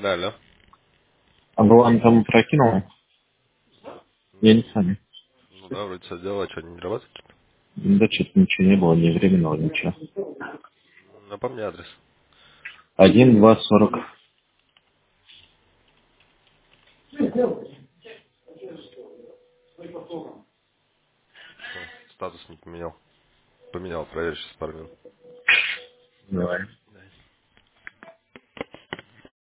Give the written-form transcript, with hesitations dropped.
Да, алло. А вы вам там прокинули? Я не М, сами. Ну да, вроде все сделала, что не работает. Да что-то ничего не было, ни временного, ничего. Напомни адрес. 1, 2, 40. Всё, статус не поменял. Поменял, проверь сейчас пару минут. Давай.